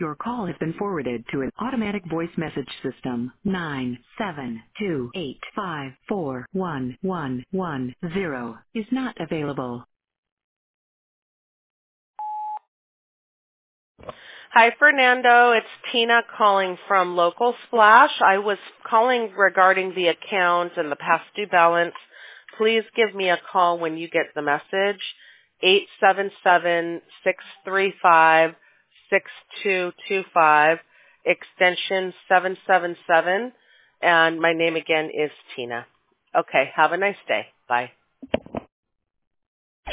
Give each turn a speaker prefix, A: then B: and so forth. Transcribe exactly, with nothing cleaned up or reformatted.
A: Your call has been forwarded to an automatic voice message system. Nine seven two eight five four one one one zero is not available.
B: Hi, Fernando. It's Tina calling from Local Splash. I was calling regarding the account and the past due balance. Please give me a call when you get the message. eight seven seven, six three five, six two two five, extension seven seven seven, and my name again is Tina. Okay, have a nice day. Bye.